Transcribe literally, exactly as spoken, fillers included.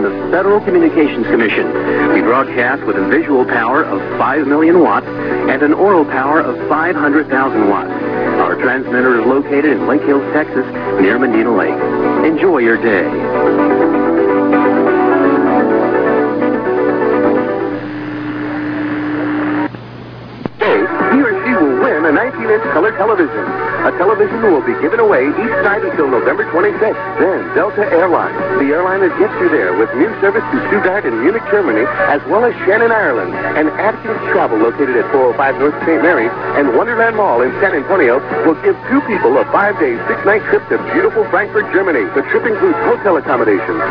the Federal Communications Commission. We broadcast with a visual power of five million watts and an aural power of five hundred thousand watts. Our transmitter is located in Lake Hills, Texas, near Medina Lake. Enjoy your day. He or she will win a nineteen inch color television. A television will be given away each night until November twenty-sixth. Then Delta Airlines, the airline that gets you there with new service to Stuttgart and Munich, Germany, as well as Shannon, Ireland, and Atkins Travel located at four oh five North Saint Mary's and Wonderland Mall in San Antonio will give two people a five-day, six-night trip to beautiful Frankfurt, Germany. The trip includes hotel accommodation,